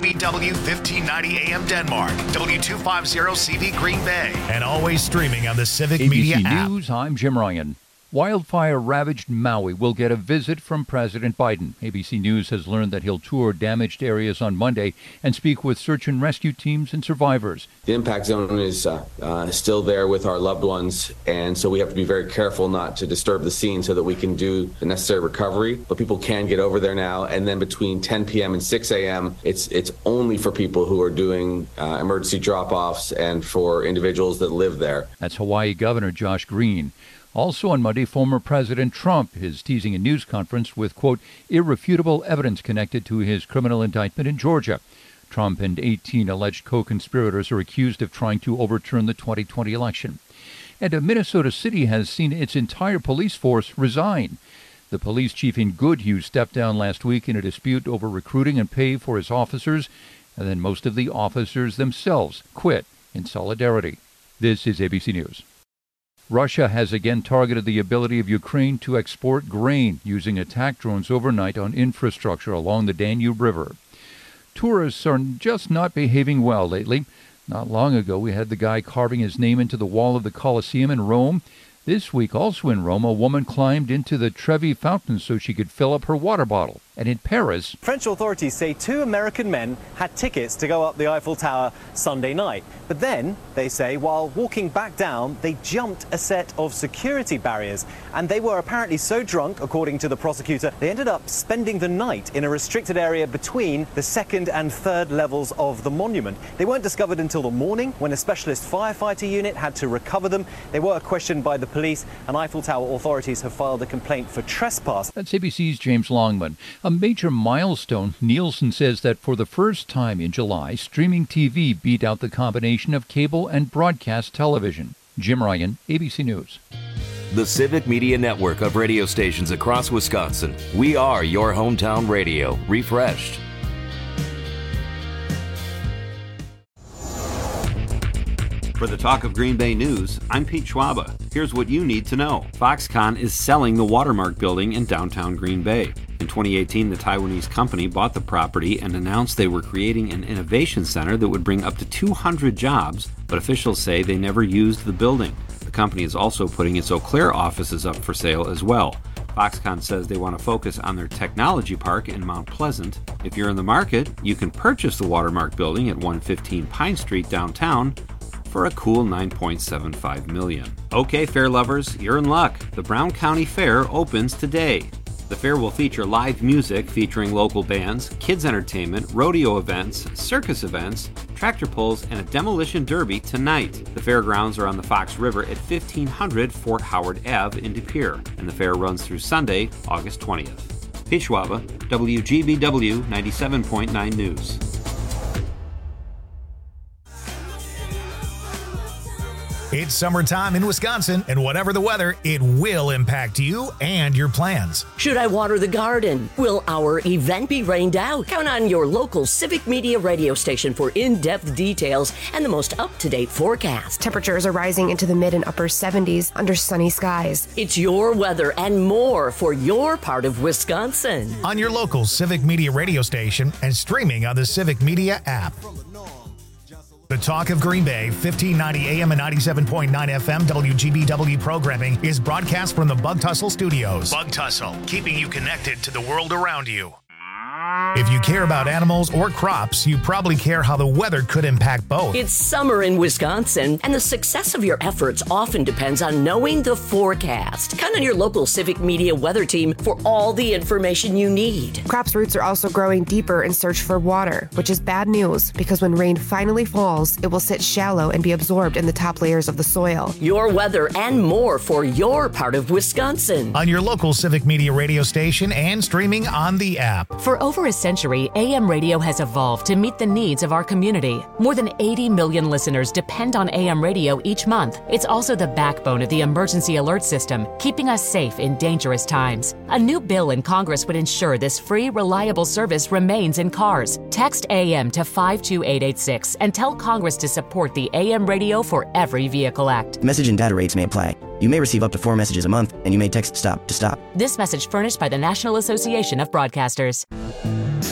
WGBW 1590 AM Denmark, W250 CV Green Bay, and always streaming on the Civic Media ABC app. News, I'm Jim Ryan. Wildfire-ravaged Maui will get a visit from President Biden. ABC News has learned that he'll tour damaged areas on Monday and speak with search and rescue teams and survivors. The impact zone is still there with our loved ones, and so we have to be very careful not to disturb the scene so that we can do the necessary recovery. But people can get over there now, and then between 10 p.m. and 6 a.m., it's only for people who are doing emergency drop-offs and for individuals that live there. That's Hawaii Governor Josh Green. Also on Monday, former President Trump is teasing a news conference with, quote, irrefutable evidence connected to his criminal indictment in Georgia. Trump and 18 alleged co-conspirators are accused of trying to overturn the 2020 election. And Minnesota City has seen its entire police force resign. The police chief in Goodhue stepped down last week in a dispute over recruiting and pay for his officers, and then most of the officers themselves quit in solidarity. This is ABC News. Russia has again targeted the ability of Ukraine to export grain using attack drones overnight on infrastructure along the Danube River. Tourists are just not behaving well lately. Not long ago, we had the guy carving his name into the wall of the Colosseum in Rome. This week, also in Rome, a woman climbed into the Trevi fountain so she could fill up her water bottle. And in Paris, French authorities say 2 American men had tickets to go up the Eiffel Tower Sunday night. But then, they say, while walking back down, they jumped a set of security barriers. And they were apparently so drunk, according to the prosecutor, they ended up spending the night in a restricted area between the 2nd and 3rd levels of the monument. They weren't discovered until the morning, when a specialist firefighter unit had to recover them. They were questioned by the police, and Eiffel Tower authorities have filed a complaint for trespass. That's ABC's James Longman. A major milestone, Nielsen says that for the first time in July, streaming TV beat out the combination of cable and broadcast television. Jim Ryan, ABC News. The Civic Media Network of radio stations across Wisconsin. We are your hometown radio, refreshed. For the Talk of Green Bay News, I'm Pete Schwaba. Here's what you need to know. Foxconn is selling the Watermark building in downtown Green Bay. In 2018, the Taiwanese company bought the property and announced they were creating an innovation center that would bring up to 200 jobs, but officials say they never used the building. The company is also putting its Eau Claire offices up for sale as well. Foxconn says they want to focus on their technology park in Mount Pleasant. If you're in the market, you can purchase the Watermark building at 115 Pine Street downtown for a cool $9.75 million. Okay, fair lovers, you're in luck. The Brown County Fair opens today. The fair will feature live music featuring local bands, kids entertainment, rodeo events, circus events, tractor pulls, and a demolition derby tonight. The fairgrounds are on the Fox River at 1500 Fort Howard Ave in De Pere, and the fair runs through Sunday, August 20th. Pete Schwaba, WGBW 97.9 News. It's summertime in Wisconsin, and whatever the weather, it will impact you and your plans. Should I water the garden? Will our event be rained out? Count on your local Civic Media radio station for in-depth details and the most up-to-date forecast. Temperatures are rising into the mid and upper 70s under sunny skies. It's your weather and more for your part of Wisconsin. On your local Civic Media radio station and streaming on the Civic Media app. The Talk of Green Bay, 1590 AM and 97.9 FM WGBW programming is broadcast from the Bug Tussle Studios. Bug Tussle, keeping you connected to the world around you. If you care about animals or crops, you probably care how the weather could impact both. It's summer in Wisconsin, and the success of your efforts often depends on knowing the forecast. Count on your local Civic Media weather team for all the information you need. Crops' roots are also growing deeper in search for water, which is bad news because when rain finally falls, it will sit shallow and be absorbed in the top layers of the soil. Your weather and more for your part of Wisconsin. On your local Civic Media radio station and streaming on the app. For over a century, AM radio has evolved to meet the needs of our community. More than 80 million listeners depend on AM radio each month. It's also the backbone of the emergency alert system, keeping us safe in dangerous times. A new bill in Congress would ensure this free, reliable service remains in cars. Text AM to 52886 and tell Congress to support the AM radio for every vehicle act. Message and data rates may apply. You may receive up to 4 messages a month, and you may text STOP to stop. This message furnished by the National Association of Broadcasters.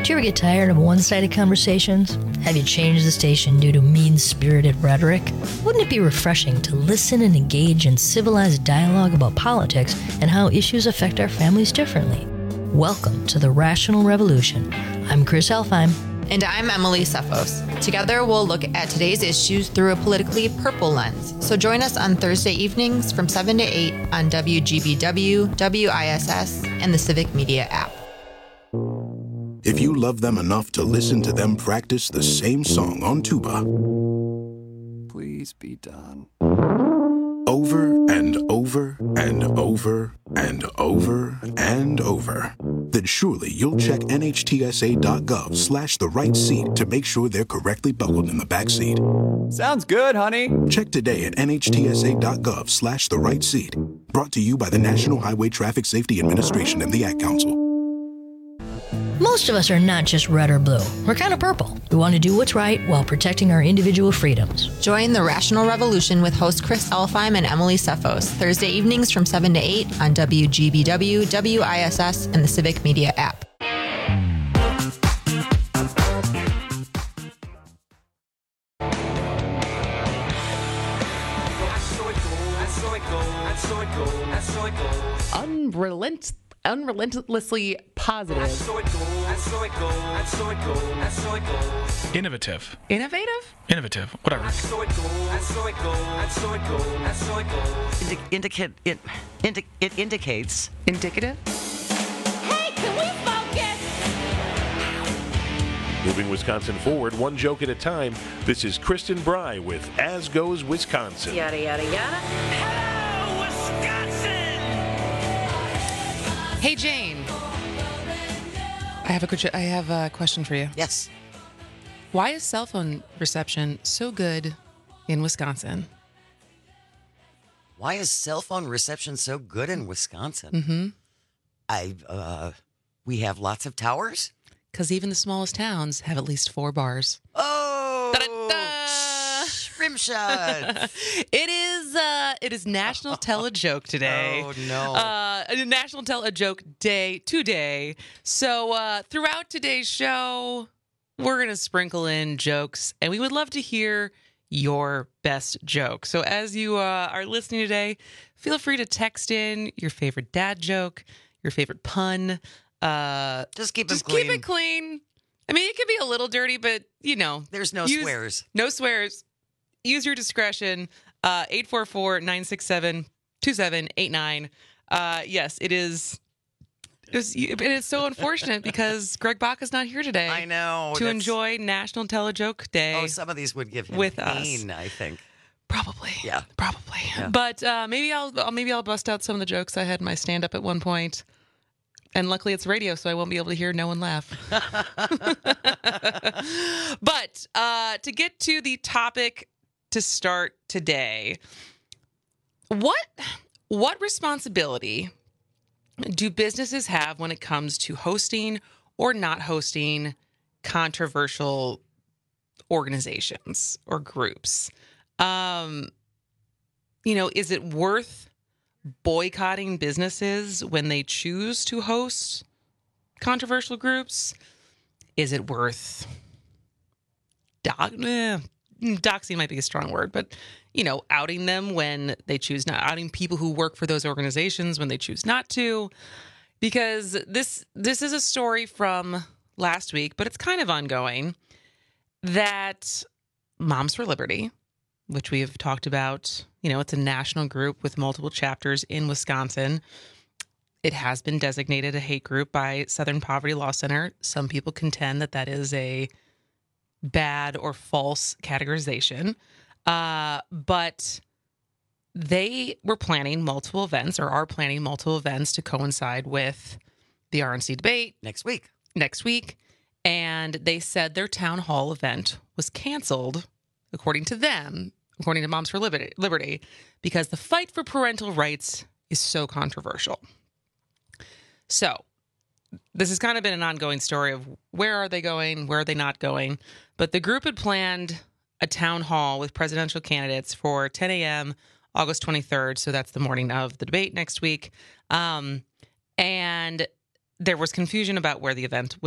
Do you ever get tired of one-sided conversations? Have you changed the station due to mean-spirited rhetoric? Wouldn't it be refreshing to listen and engage in civilized dialogue about politics and how issues affect our families differently? Welcome to the Rational Revolution. I'm Chris Elfheim. And I'm Emily Sefos. Together, we'll look at today's issues through a politically purple lens. So join us on Thursday evenings from 7 to 8 on WGBW, WISS, and the Civic Media app. If you love them enough to listen to them practice the same song on tuba, please be done. Over and over and over and over and over, then surely you'll check NHTSA.gov/the right seat to make sure they're correctly buckled in the back seat. Sounds good, honey. Check today at NHTSA.gov/the right seat. Brought to you by the National Highway Traffic Safety Administration and the Ad Council. Most of us are not just red or blue. We're kind of purple. We want to do what's right while protecting our individual freedoms. Join the Rational Revolution with host Chris Elfheim and Emily Sefos, Thursday evenings from 7 to 8 on WGBW, WISS, and the Civic Media app. Unrelentlessly positive. Innovative. Innovative? Innovative. Whatever. It indicates. Indicative? Hey, can we focus? Moving Wisconsin forward, one joke at a time. This is Kristen Bry with As Goes Wisconsin. Yada, yada, yada. Hello, Wisconsin! Hey, Jane. I have a question for you. Yes. Why is cell phone reception so good in Wisconsin? Why is cell phone reception so good in Wisconsin? Mm-hmm. We have lots of towers? Because even the smallest towns have at least 4 bars. Oh! Da-da-da! Rim shot. It is National Tell a Joke today. Oh, no. National Tell a Joke Day today. So throughout today's show, we're going to sprinkle in jokes, and we would love to hear your best joke. So as you are listening today, feel free to text in your favorite dad joke, your favorite pun. Just keep it clean. I mean, it could be a little dirty, but, you know. There's no swears. No swears. Use your discretion. 844-967-2789. Yes, it is. It is so unfortunate because Greg Bach is not here today. I know. To enjoy National Tell a Joke Day. Oh, some of these would give him with pain, us. I think. Probably. Yeah. Probably. Yeah. But maybe I'll bust out some of the jokes I had in my stand-up at one point. And luckily it's radio, so I won't be able to hear no one laugh. But to get to the topic to start today, what responsibility do businesses have when it comes to hosting or not hosting controversial organizations or groups? Is it worth boycotting businesses when they choose to host controversial groups? Is it worth doxing might be a strong word, but outing them when they choose not, outing people who work for those organizations when they choose not to? Because this is a story from last week, but it's kind of ongoing, that Moms for Liberty, which we have talked about, it's a national group with multiple chapters in Wisconsin. It has been designated a hate group by Southern Poverty Law Center. Some people contend that is a bad or false categorization. But they were planning multiple events, or are planning multiple events, to coincide with the RNC debate next week. And they said their town hall event was canceled, according to them, according to Moms for Liberty, because the fight for parental rights is so controversial. So this has kind of been an ongoing story of where are they going, where are they not going. But the group had planned a town hall with presidential candidates for 10 a.m. August 23rd. So that's the morning of the debate next week. And there was confusion about where the event was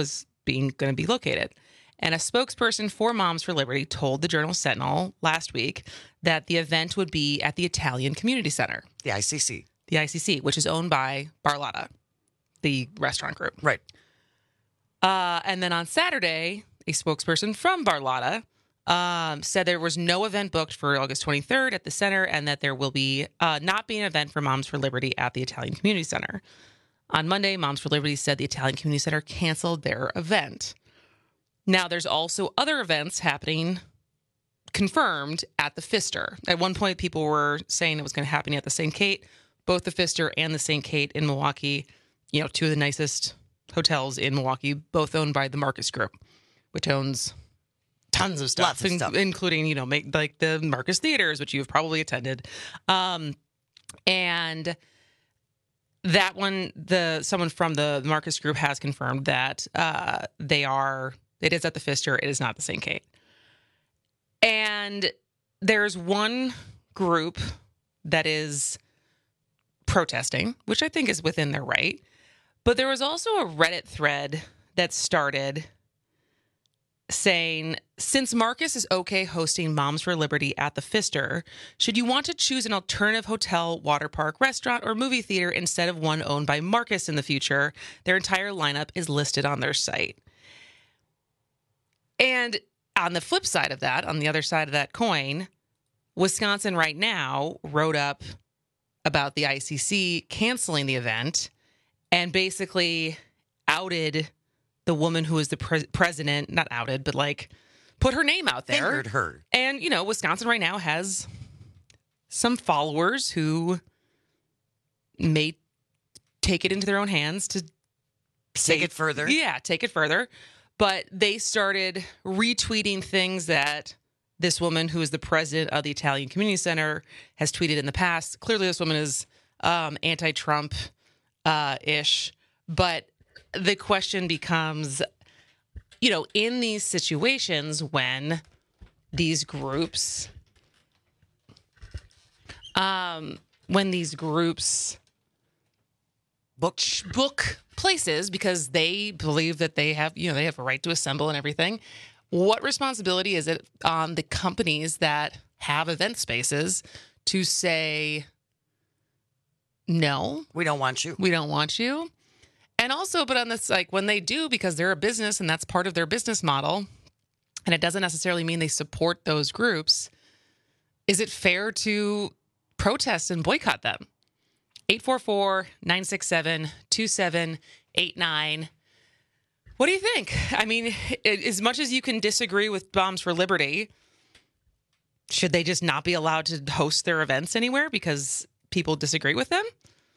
going to be located. And a spokesperson for Moms for Liberty told the Journal-Sentinel last week that the event would be at the Italian Community Center. The ICC. The ICC, which is owned by Barlotta, the restaurant group. Right. And then on Saturday, a spokesperson from Barlotta said there was no event booked for August 23rd at the center and that there will be not be an event for Moms for Liberty at the Italian Community Center. On Monday, Moms for Liberty said the Italian Community Center canceled their event. Now, there's also other events happening confirmed at the Pfister. At one point, people were saying it was going to happen at the St. Kate. Both the Pfister and the St. Kate in Milwaukee, two of the nicest hotels in Milwaukee, both owned by the Marcus Group, which owns tons of stuff, Lots of stuff. including, like the Marcus Theaters, which you've probably attended. And that one, someone from the Marcus Group has confirmed that it is at the Pfister. It is not the St. Kate. And there's one group that is protesting, which I think is within their right. But there was also a Reddit thread that started saying, since Marcus is okay hosting Moms for Liberty at the Pfister, should you want to choose an alternative hotel, water park, restaurant, or movie theater instead of one owned by Marcus in the future? Their entire lineup is listed on their site. And on the flip side of that, on the other side of that coin, Wisconsin right now wrote up about the ICC canceling the event and basically outed the woman who is the president, not outed, but like put her name out there. Fingered her. And, Wisconsin right now has some followers who may take it into their own hands to take it further. Yeah, take it further. But they started retweeting things that this woman, who is the president of the Italian Community Center, has tweeted in the past. Clearly, this woman is anti-Trump-ish. But the question becomes, in these situations when these groups, book places because they believe that they have a right to assemble and everything. What responsibility is it on the companies that have event spaces to say, no, we don't want you. We don't want you. And also, but on this, like when they do, because they're a business and that's part of their business model, and it doesn't necessarily mean they support those groups, is it fair to protest and boycott them? 844-967-2789. What do you think? I mean, as much as you can disagree with Moms for Liberty, should they just not be allowed to host their events anywhere because people disagree with them?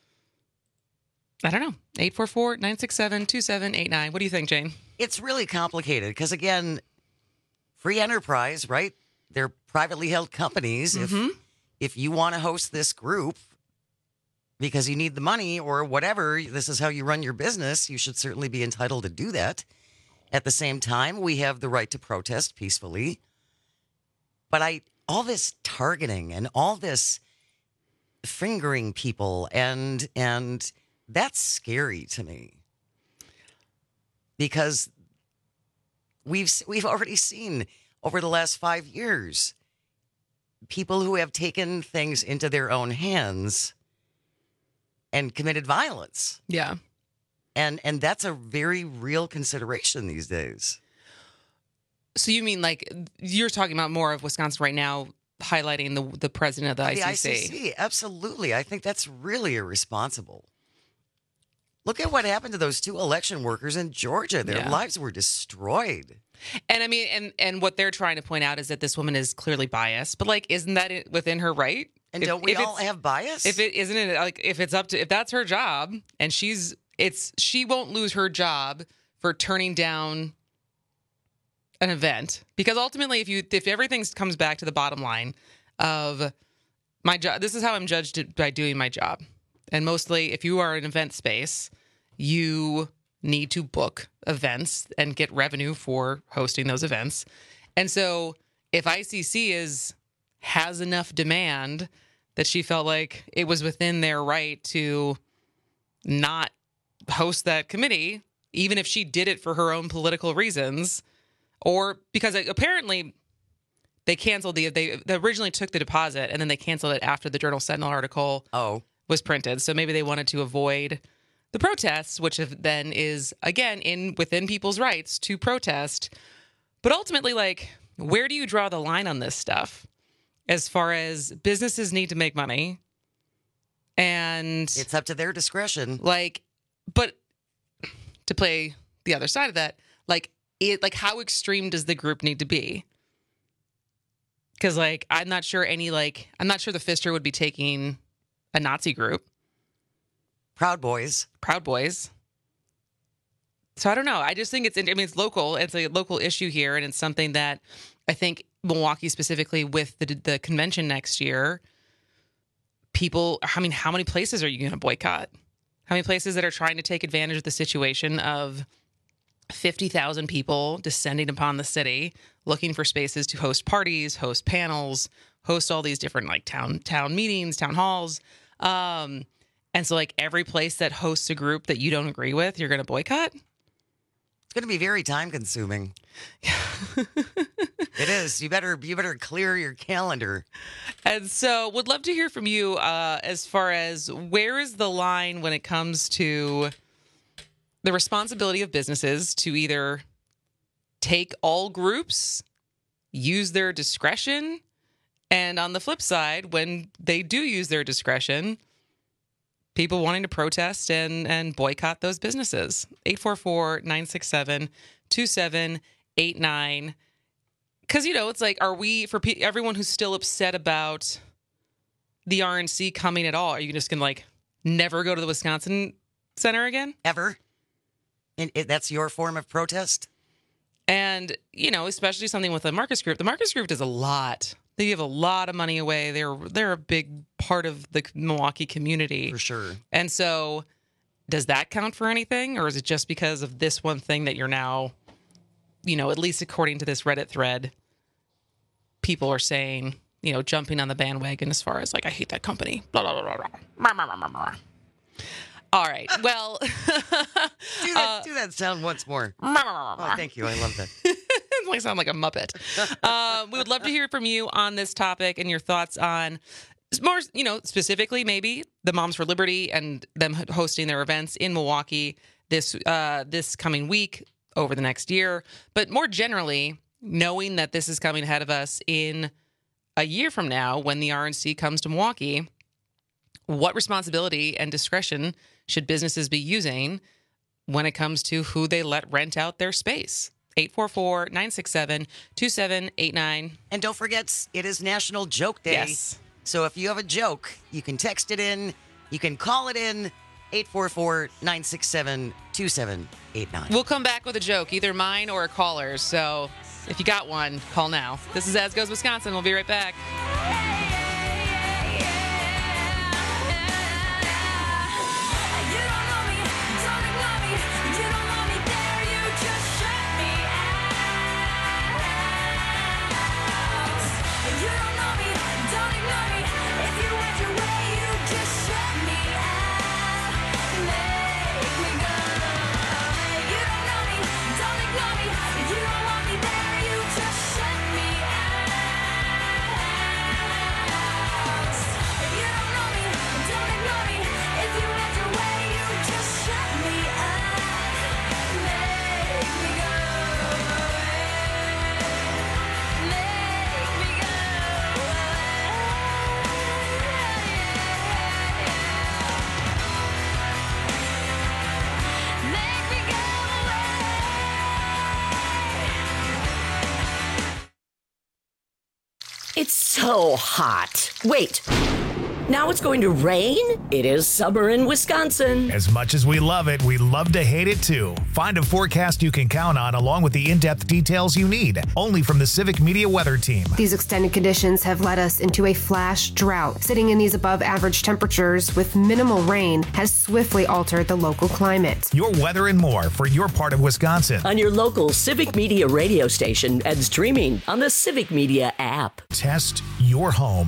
I don't know. 844-967-2789. What do you think, Jane? It's really complicated because, again, free enterprise, right? They're privately held companies. Mm-hmm. If you want to host this group because you need the money or whatever, this is how you run your business, you should certainly be entitled to do that. At the same time, we have the right to protest peacefully. But all this targeting and all this fingering people and that's scary to me. Because we've already seen over the last 5 years people who have taken things into their own hands and committed violence. Yeah. And that's a very real consideration these days. So you mean like you're talking about more of Wisconsin right now highlighting the president of the ICC? The ICC, absolutely. I think that's really irresponsible. Look at what happened to those 2 election workers in Georgia. Their lives were destroyed. And I mean, and what they're trying to point out is that this woman is clearly biased. But like, isn't that within her right? And don't we all have bias? If that's her job, and she won't lose her job for turning down an event, because ultimately, if everything comes back to the bottom line of my job, this is how I'm judged by doing my job. And mostly, if you are an event space, you need to book events and get revenue for hosting those events. And so if ICC has enough demand that she felt like it was within their right to not host that committee, even if she did it for her own political reasons, or because apparently they canceled they originally took the deposit and then they canceled it after the Journal Sentinel article was printed. So maybe they wanted to avoid the protests, which then is, again, within people's rights to protest. But ultimately, like, where do you draw the line on this stuff? As far as businesses need to make money, and it's up to their discretion. Like, but to play the other side of that, like how extreme does the group need to be? Because, like, I'm not sure the Fister would be taking a Nazi group. Proud Boys. So I don't know. I just think it's local. It's a local issue here, and it's something that I think Milwaukee specifically with the convention next year, how many places are you going to boycott? How many places that are trying to take advantage of the situation of 50,000 people descending upon the city, looking for spaces to host parties, host panels, host all these different like town meetings, town halls. And so like every place that hosts a group that you don't agree with, you're going to boycott? It's going to be very time consuming. It is. You better clear your calendar. And so would love to hear from you as far as where is the line when it comes to the responsibility of businesses to either take all groups, use their discretion, and on the flip side, when they do use their discretion, people wanting to protest and boycott those businesses. 844-967-2789. Because, it's like, are we, for everyone who's still upset about the RNC coming at all, are you just going to, like, never go to the Wisconsin Center again? Ever? And that's your form of protest? And, especially something with the Marcus Group. The Marcus Group does a lot. They give a lot of money away. They're a big part of the Milwaukee community. For sure. And so does that count for anything? Or is it just because of this one thing that you're now, at least according to this Reddit thread, people are saying, jumping on the bandwagon as far as like, I hate that company. Blah, blah, blah, blah, blah. All right. Well, do that sound once more. Oh, thank you. I love that. I sound like a Muppet. We would love to hear from you on this topic and your thoughts on more, specifically maybe the Moms for Liberty and them hosting their events in Milwaukee this coming week over the next year. But more generally, knowing that this is coming ahead of us in a year from now when the RNC comes to Milwaukee, what responsibility and discretion should businesses be using when it comes to who they let rent out their space? 844-967-2789. And don't forget, it is National Joke Day. Yes. So if you have a joke, you can text it in, you can call it in, 844-967-2789. We'll come back with a joke, either mine or a caller's. So if you got one, call now. This is As Goes Wisconsin. We'll be right back. It's so hot. Wait, now it's going to rain? It is summer in Wisconsin. As much as we love it, we love to hate it too. Find a forecast you can count on along with the in-depth details you need, only from the Civic Media Weather Team. These extended conditions have led us into a flash drought. Sitting in these above average temperatures with minimal rain has swiftly altered the local climate. Your weather and more for your part of Wisconsin. On your local Civic Media radio station and streaming on the Civic Media app. Test your home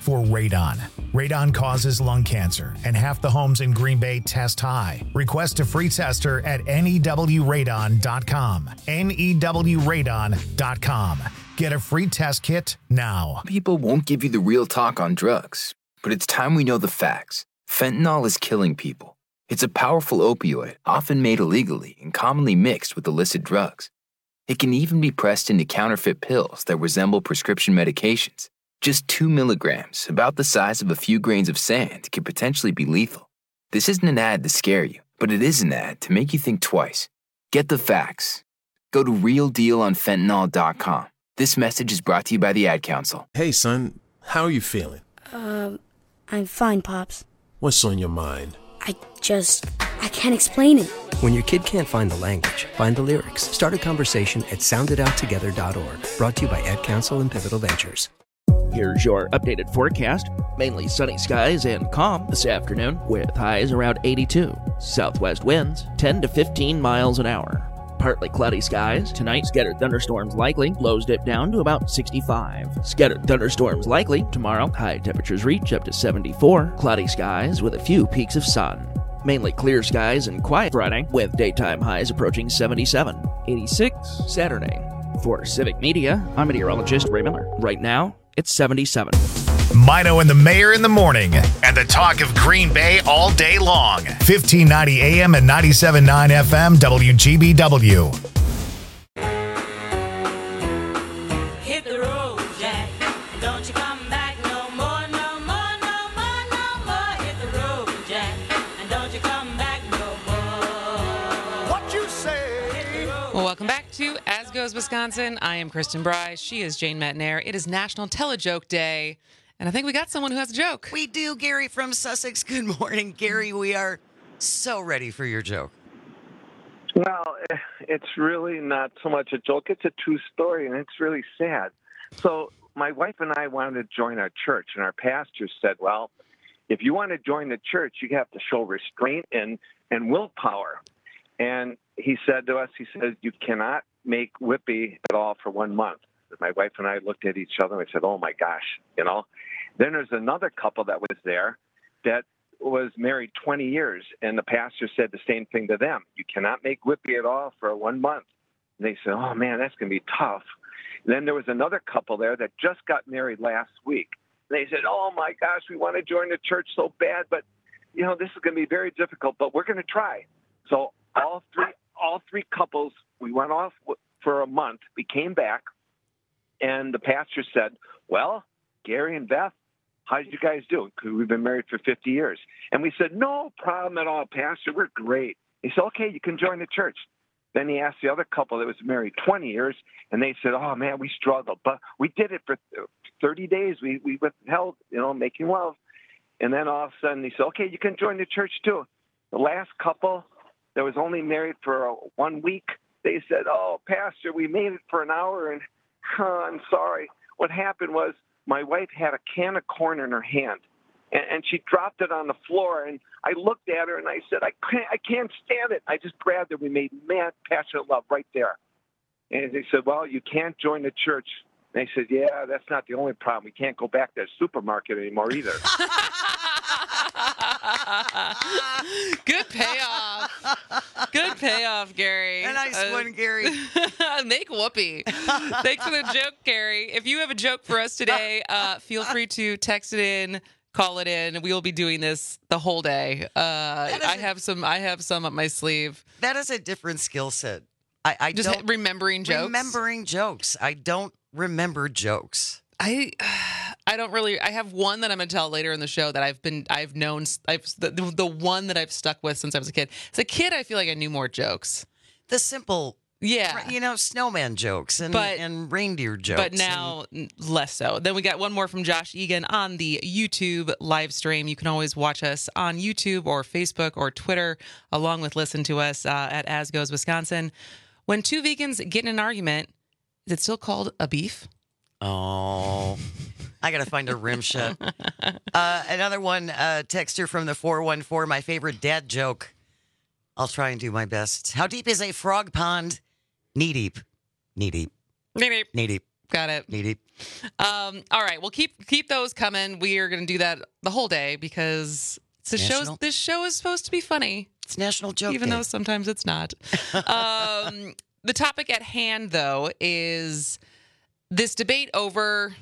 for radon. Radon causes lung cancer, and half the homes in Green Bay test high. Request a free tester at newradon.com. newradon.com. Get a free test kit now. People won't give you the real talk on drugs, but it's time we know the facts. Fentanyl is killing people. It's a powerful opioid, often made illegally and commonly mixed with illicit drugs. It can even be pressed into counterfeit pills that resemble prescription medications. Just 2 milligrams, about the size of a few grains of sand, can potentially be lethal. This isn't an ad to scare you, but it is an ad to make you think twice. Get the facts. Go to realdealonfentanyl.com. This message is brought to you by the Ad Council. Hey, son, how are you feeling? I'm fine, Pops. What's on your mind? I can't explain it. When your kid can't find the language, find the lyrics. Start a conversation at sounditouttogether.org. Brought to you by Ad Council and Pivotal Ventures. Here's your updated forecast. Mainly sunny skies and calm this afternoon with highs around 82. Southwest winds 10 to 15 miles an hour. Partly cloudy skies. Tonight, scattered thunderstorms likely. Lows dip down to about 65. Scattered thunderstorms likely. Tomorrow, high temperatures reach up to 74. Cloudy skies with a few peaks of sun. Mainly clear skies and quiet Friday with daytime highs approaching 77. 86 Saturday. For Civic Media, I'm meteorologist Ray Miller. Right now, it's 77. Mino and the Mayor in the morning, and the talk of Green Bay all day long. 1590 AM and 97.9 FM WGBW. Hit the road, Jack. Don't you come back no more, no more, no more, no more. Hit the road, Jack. And don't you come back no more. What you say? Well, welcome back to As Goes Wisconsin. I am Kristen Bry. She is Jane Metnair. It is National Tell-A-Joke Day. And I think we got someone who has a joke. We do, Gary from Sussex. Good morning, Gary. We are so ready for your joke. Well, it's really not so much a joke. It's a true story, and it's really sad. So my wife and I wanted to join our church, and our pastor said, well, if you want to join the church, you have to show restraint and willpower. And he said to us, he said, you cannot make whippy at all for 1 month. My wife and I looked at each other and we said, oh, my gosh, you know. Then there's another couple that was there that was married 20 years, and the pastor said the same thing to them. You cannot make whippy at all for 1 month. And they said, oh, man, that's going to be tough. And then there was another couple there that just got married last week. And they said, oh, my gosh, we want to join the church so bad, but, you know, this is going to be very difficult, but we're going to try. So all three couples, we went off for a month. We came back. And the pastor said, well, Gary and Beth, how did you guys do? Because we've been married for 50 years. And we said, no problem at all, Pastor. We're great. He said, okay, you can join the church. Then he asked the other couple that was married 20 years, and they said, oh, man, we struggled. But we did it for 30 days. We withheld, you know, making love. And then all of a sudden he said, okay, you can join the church too. The last couple that was only married for 1 week, they said, oh, Pastor, we made it for an hour, and I'm sorry. What happened was my wife had a can of corn in her hand, and she dropped it on the floor. And I looked at her and I said, I can't stand it. I just grabbed her. We made mad, passionate love right there. And they said, well, you can't join the church. And I said, yeah, that's not the only problem. We can't go back to the supermarket anymore either. Good payoff. Good payoff, Gary. A nice one, Gary. Make whoopee. Thanks for the joke, Gary. If you have a joke for us today, feel free to text it in, call it in. We will be doing this the whole day. I have some up my sleeve. That is a different skill set. I just don't remembering jokes. Remembering jokes. I don't remember jokes. I don't really. I have one that I'm going to tell later in the show that I've known. The one that I've stuck with since I was a kid. As a kid, I feel like I knew more jokes. The simple, yeah, you know, snowman jokes and reindeer jokes. But now less so. Then we got one more from Josh Egan on the YouTube live stream. You can always watch us on YouTube or Facebook or Twitter, along with listen to us at As Goes Wisconsin. When two vegans get in an argument, is it still called a beef? Oh, I got to find a rim shot. Another one, texter from the 414, my favorite dad joke. I'll try and do my best. How deep is a frog pond? Knee deep. Knee deep. Knee deep. Knee deep. Got it. Needy. All right. Well, keep those coming. We are going to do that the whole day because this show is supposed to be funny. It's National Joke Even Day. though sometimes it's not. The topic at hand, though, is this debate over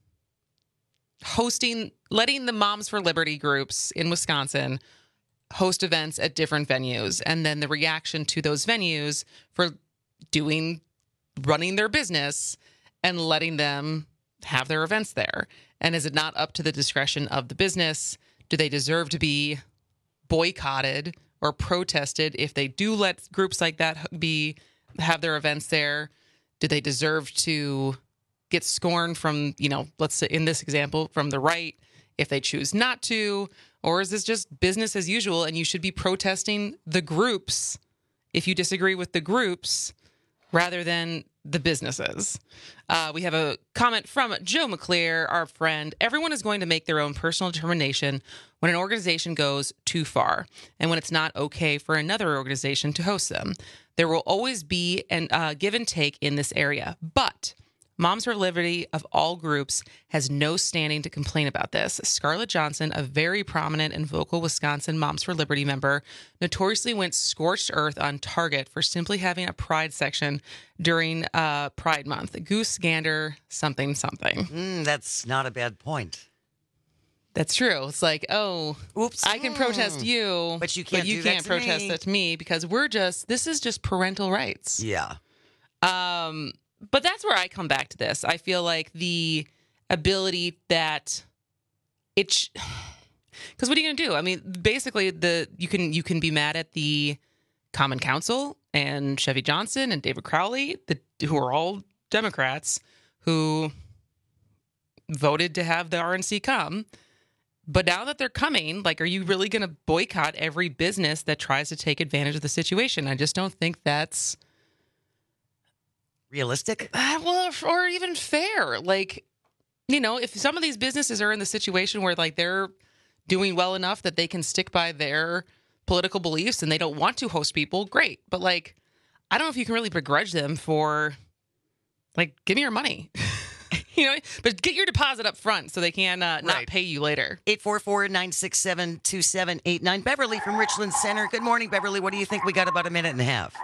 letting the Moms for Liberty groups in Wisconsin host events at different venues, and then the reaction to those venues for running their business and letting them have their events there. And is it not up to the discretion of the business? Do they deserve to be boycotted or protested if they do let groups like that have their events there? Do they deserve to get scorned from, let's say in this example, from the right if they choose not to? Or is this just business as usual and you should be protesting the groups if you disagree with the groups rather than the businesses? We have a comment from Joe McClear, our friend. Everyone is going to make their own personal determination when an organization goes too far and when it's not okay for another organization to host them. There will always be a give and take in this area, but Moms for Liberty of all groups has no standing to complain about this. Scarlett Johnson, a very prominent and vocal Wisconsin Moms for Liberty member, notoriously went scorched earth on Target for simply having a pride section during Pride Month. Goose gander something. That's not a bad point. That's true. It's like, oops, I can protest you, but you can't protest it to me because this is just parental rights. Yeah. But that's where I come back to this. I feel like the ability that because what are you going to do? I mean, basically, you can be mad at the Common Council and Chevy Johnson and David Crowley, who are all Democrats who voted to have the RNC come. But now that they're coming, are you really going to boycott every business that tries to take advantage of the situation? I just don't think that's realistic. Or even fair. If some of these businesses are in the situation where they're doing well enough that they can stick by their political beliefs and they don't want to host people, great. But I don't know if you can really begrudge them for give me your money. But get your deposit up front so they can not pay you later. 844-967-2789. Beverly from Richland Center. Good morning, Beverly. What do you think? We got about a minute and a half.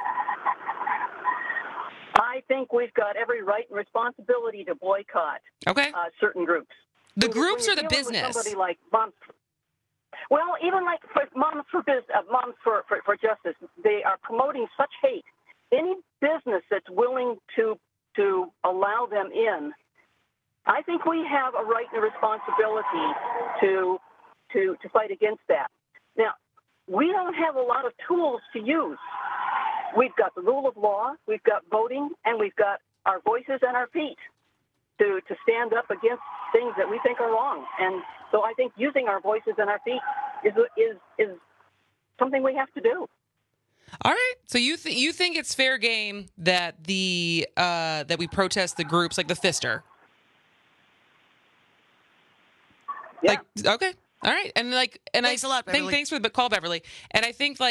I think we've got every right and responsibility to boycott certain groups. The groups or the business? Somebody like Moms. Well, even for Moms for Justice, they are promoting such hate. Any business that's willing to allow them in, I think we have a right and a responsibility to fight against that. Now, we don't have a lot of tools to use. We've got the rule of law, we've got voting, and we've got our voices and our feet to stand up against things that we think are wrong. And so I think using our voices and our feet is something we have to do. All right. So you think it's fair game that that we protest the groups like the Fister? Yeah. Okay. All right. And thanks a lot, Beverly. Thanks for the call, Beverly. And I think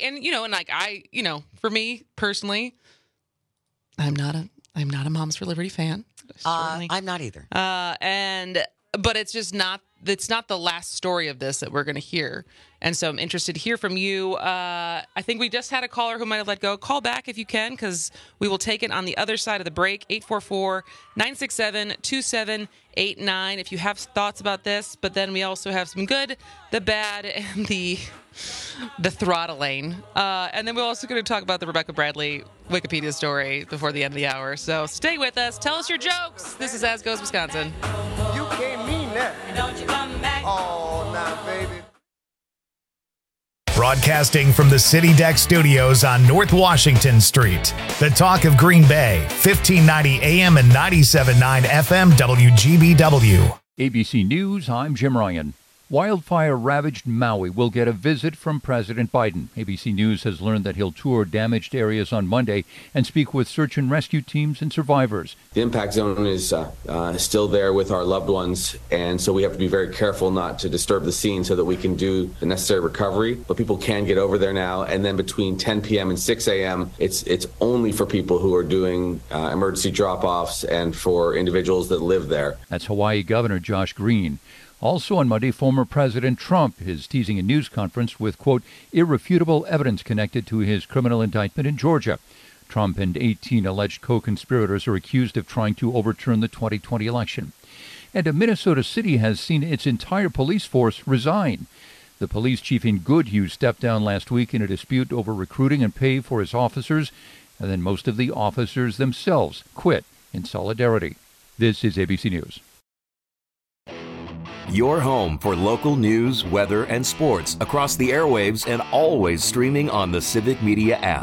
for me personally, I'm not a Moms for Liberty fan. I'm not either. But it's just not the last story of this that we're going to hear. And so I'm interested to hear from you. I think we just had a caller who might have let go. Call back if you can, because we will take it on the other side of the break. 844-967-2789 if you have thoughts about this. But then we also have some good, the bad, and the throttling. And then we're also going to talk about the Rebecca Bradley Wikipedia story before the end of the hour. So stay with us. Tell us your jokes. This is As Goes Wisconsin. You can't mean that. Don't you come back. Oh, nah, baby. Broadcasting from the City Deck Studios on North Washington Street. The Talk of Green Bay, 1590 AM and 97.9 FM WGBW. ABC News, I'm Jim Ryan. Wildfire-ravaged Maui will get a visit from President Biden. ABC News has learned that he'll tour damaged areas on Monday and speak with search and rescue teams and survivors. The impact zone is still there with our loved ones, and so we have to be very careful not to disturb the scene so that we can do the necessary recovery. But people can get over there now, and then between 10 p.m. and 6 a.m., it's only for people who are doing emergency drop-offs and for individuals that live there. That's Hawaii Governor Josh Green. Also on Monday, former President Trump is teasing a news conference with, quote, irrefutable evidence connected to his criminal indictment in Georgia. Trump and 18 alleged co-conspirators are accused of trying to overturn the 2020 election. And a Minnesota city has seen its entire police force resign. The police chief in Goodhue stepped down last week in a dispute over recruiting and pay for his officers, and then most of the officers themselves quit in solidarity. This is ABC News. Your home for local news, weather, and sports across the airwaves and always streaming on the Civic Media app.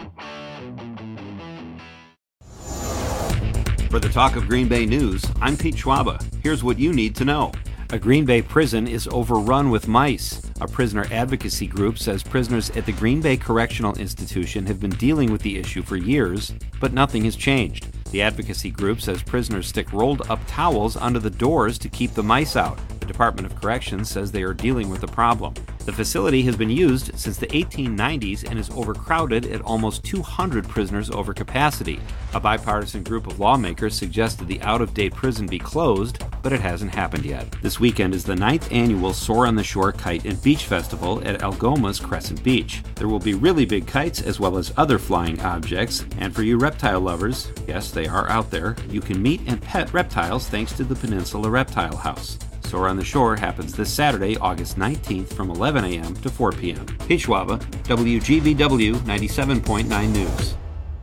For the Talk of Green Bay News, I'm Pete Schwaba. Here's what you need to know. A Green Bay prison is overrun with mice. A prisoner advocacy group says prisoners at the Green Bay Correctional Institution have been dealing with the issue for years, but nothing has changed. The advocacy group says prisoners stick rolled-up towels under the doors to keep the mice out. The Department of Corrections says they are dealing with the problem. The facility has been used since the 1890s and is overcrowded at almost 200 prisoners over capacity. A bipartisan group of lawmakers suggested the out-of-date prison be closed, but it hasn't happened yet. This weekend is the 9th annual Soar on the Shore Kite and Beach Festival at Algoma's Crescent Beach. There will be really big kites as well as other flying objects, and for you reptile lovers, yes, they are out there, you can meet and pet reptiles thanks to the Peninsula Reptile House. Soar on the Shore happens this Saturday, August 19th from 11 a.m. to 4 p.m. Pete Schwaba, WGBW 97.9 News.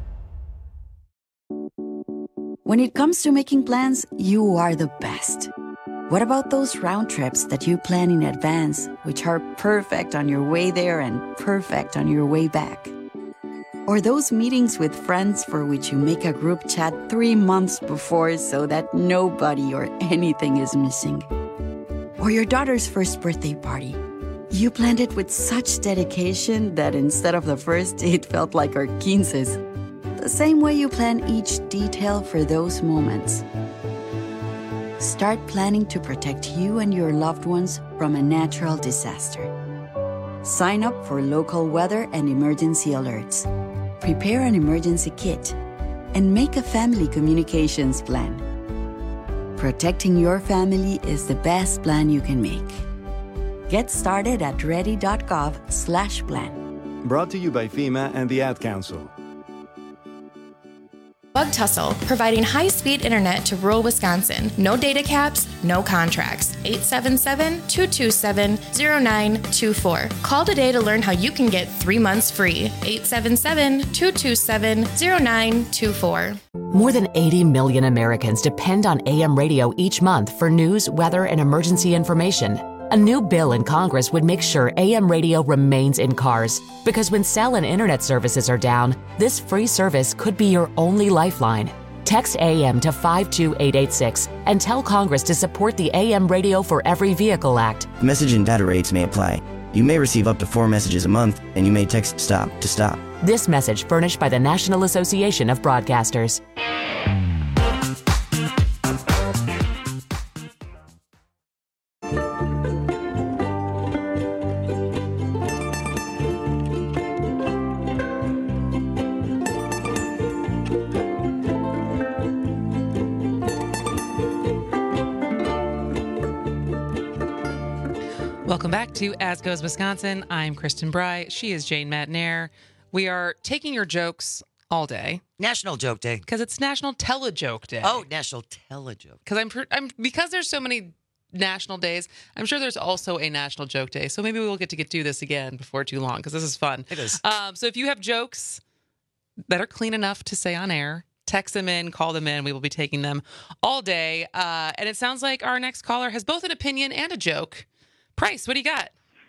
When it comes to making plans, you are the best. What about those round trips that you plan in advance, which are perfect on your way there and perfect on your way back? Or those meetings with friends for which you make a group chat 3 months before so that nobody or anything is missing? Or your daughter's first birthday party. You planned it with such dedication that instead of the first, it felt like our 15's. The same way you plan each detail for those moments. Start planning to protect you and your loved ones from a natural disaster. Sign up for local weather and emergency alerts. Prepare an emergency kit. And make a family communications plan. Protecting your family is the best plan you can make. Get started at ready.gov/plan. Brought to you by FEMA and the Ad Council. Bug Tussle, providing high-speed internet to rural Wisconsin. No data caps, no contracts. 877-227-0924. Call today to learn how you can get 3 months free. 877-227-0924. More than 80 million Americans depend on AM radio each month for news, weather, and emergency information. A new bill in Congress would make sure AM radio remains in cars, because when cell and internet services are down, this free service could be your only lifeline. Text AM to 52886 and tell Congress to support the AM Radio for Every Vehicle Act. Message and data rates may apply. You may receive up to 4 messages a month, and you may text STOP to stop. This message furnished by the National Association of Broadcasters. Welcome back to As Goes Wisconsin. I'm Kristen Bry. She is Jane Matnair. We are taking your jokes all day. National Joke Day. Because it's National Telejoke Day. Oh, National Telejoke. Because there's so many national days, I'm sure there's also a National Joke Day. So maybe we'll get to do this again before too long, because this is fun. It is. So if you have jokes that are clean enough to say on air, text them in, call them in. We will be taking them all day. And it sounds like our next caller has both an opinion and a joke. Price, what do you got?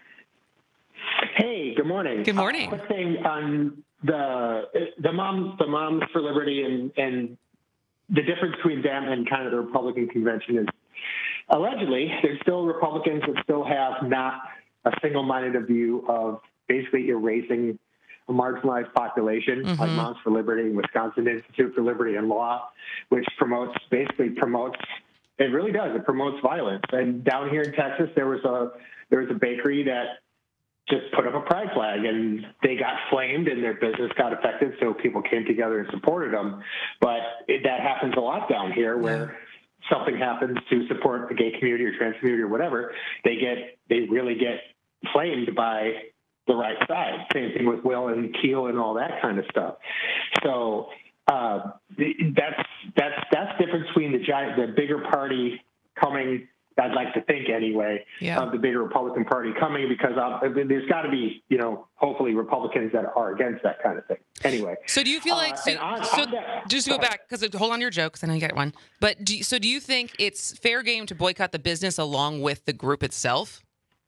Hey, good morning. Good morning. Quick thing on the Moms for Liberty and the difference between them and kind of the Republican convention is allegedly, there's still Republicans that still have not a single-minded view of basically erasing a marginalized population, like Moms for Liberty, Wisconsin Institute for Liberty and Law, which promotes, it really does, it promotes violence. And down here in Texas, there was a bakery that just put up a pride flag, and they got flamed and their business got affected, so people came together and supported them. But that happens a lot down here where something happens to support the gay community or trans community or whatever, they really get flamed by the right side. Same thing with Will and Keel and all that kind of stuff. So that's the difference between the bigger party coming, I'd like to think anyway, of the bigger Republican Party coming, because there's got to be, hopefully Republicans that are against that kind of thing. Anyway. So do you feel like, just to go back, because hold on to your joke, because I know you got one, but do you think it's fair game to boycott the business along with the group itself?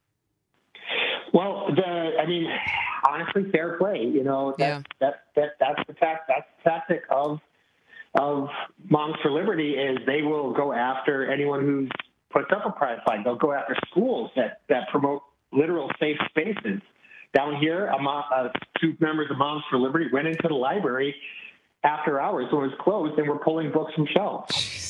Well, honestly, fair play. That's the tactic of Moms for Liberty is they will go after anyone who's puts up a pride flag. They'll go after schools that promote literal safe spaces. Down here, two members of Moms for Liberty went into the library after hours when it was closed and were pulling books from shelves.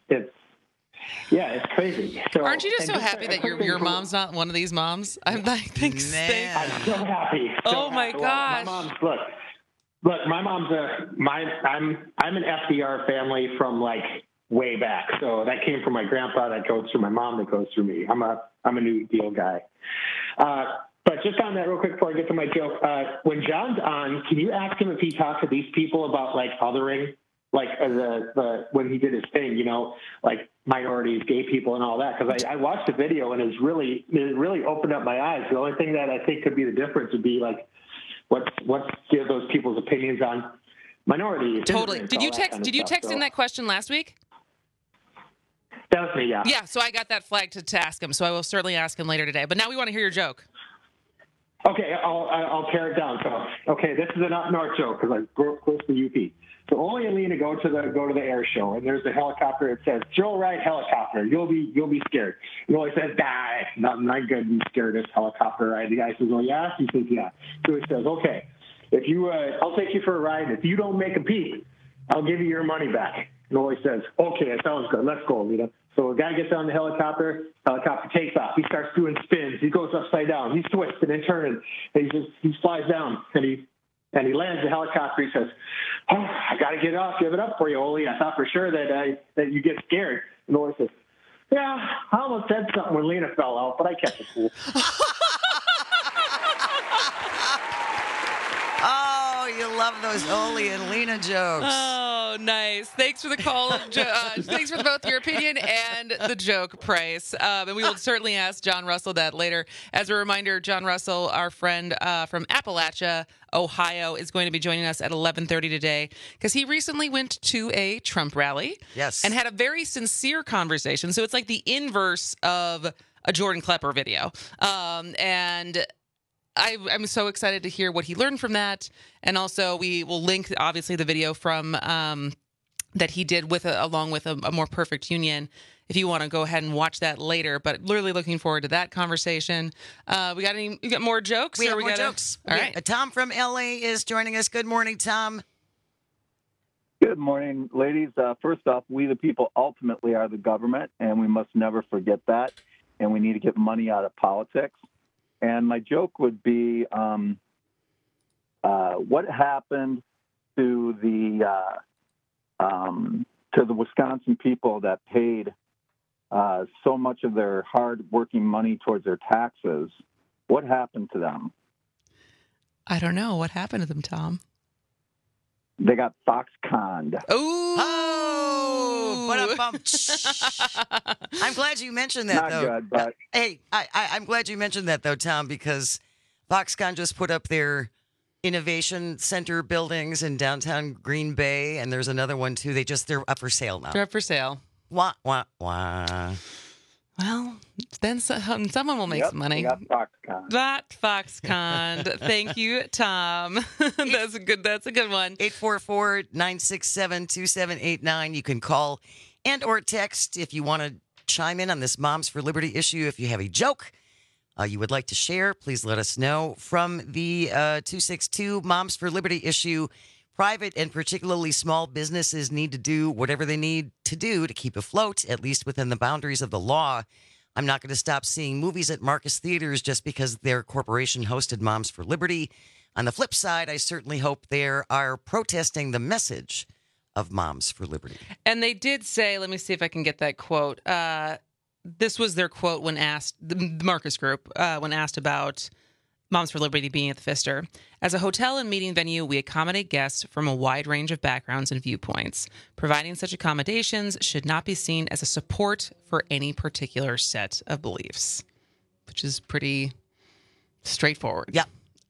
It's crazy. So, aren't you just so happy that your mom's not one of these moms? I'm like, thanks. I'm so happy. My gosh. My mom's look. My mom's I'm an FDR family from like way back. So that came from my grandpa, that goes through my mom, that goes through me. I'm a New Deal guy. But just on that real quick before I get to my joke, when John's on, can you ask him if he talks to these people about like othering, like when he did his thing, like minorities, gay people, and all that? Because I watched the video and it really opened up my eyes. The only thing that I think could be the difference would be like what's those people's opinions on minorities. Totally. Did you text in that question last week? That was me, yeah. Yeah, so I got that flag to ask him, so I will certainly ask him later today. But now we want to hear your joke. Okay, I'll pare it down. So, this is an up north joke because I grew up close to UP. So Ole and Lena go to the air show, and there's a helicopter. It says, "Joe Wright helicopter. You'll be scared." And Ole says, "Nah, I'm not going to be scared of this helicopter ride." The guy says, "Oh yeah." He says, "Yeah." So he says, "Okay, if you, I'll take you for a ride. If you don't make a peep, I'll give you your money back." And Ole says, "Okay, that sounds good. Let's go, Lena." So a guy gets on the helicopter takes off. He starts doing spins. He goes upside down. He's twisting and turning. And he flies down and he lands the helicopter. He says, "Oh, I got to get off. Give it up for you, Ole. I thought for sure that you get scared." And Ole says, "Yeah, I almost said something when Lena fell out, but I kept it cool." Oh, you love those Ole and Lena jokes. Oh, nice. Thanks for the call. Thanks for both your opinion and the joke, Price. And we will certainly ask John Russell that later. As a reminder, John Russell, our friend from Appalachia, Ohio, is going to be joining us at 11:30 today because he recently went to a Trump rally. Yes. And had a very sincere conversation. So it's like the inverse of a Jordan Klepper video. And I'm so excited to hear what he learned from that. And also we will link, obviously, the video from that he did along with a More Perfect Union if you want to go ahead and watch that later. But really looking forward to that conversation. We got more jokes? We have more jokes. All right. Tom from LA is joining us. Good morning, Tom. Good morning, ladies. First off, we the people ultimately are the government, and we must never forget that. And we need to get money out of politics. And my joke would be, what happened to the Wisconsin people that paid so much of their hard-working money towards their taxes? What happened to them? I don't know. What happened to them, Tom? They got Foxconned. I'm glad you mentioned that, though. Not good, but... Hey, I'm glad you mentioned that, though, Tom, because Foxconn just put up their Innovation Center buildings in downtown Green Bay, and there's another one, too. They're up for sale now. They're up for sale. Wah, wah, wah. Well, then someone will make some money. Got Foxconn. That Foxconn. Thank you, Tom. That's a good one. 844-967-2789. You can call and or text if you want to chime in on this Moms for Liberty issue. If you have a joke you would like to share, please let us know. From the 262 Moms for Liberty issue, private and particularly small businesses need to do whatever they need to do to keep afloat, at least within the boundaries of the law. I'm not going to stop seeing movies at Marcus Theaters just because their corporation hosted Moms for Liberty. On the flip side, I certainly hope they are protesting the message of Moms for Liberty. And they did say, let me see if I can get that quote. This was their quote when asked, the Marcus Group, when asked about Moms for Liberty being at the Pfister. As a hotel and meeting venue, we accommodate guests from a wide range of backgrounds and viewpoints. Providing such accommodations should not be seen as a support for any particular set of beliefs, which is pretty straightforward. Yeah.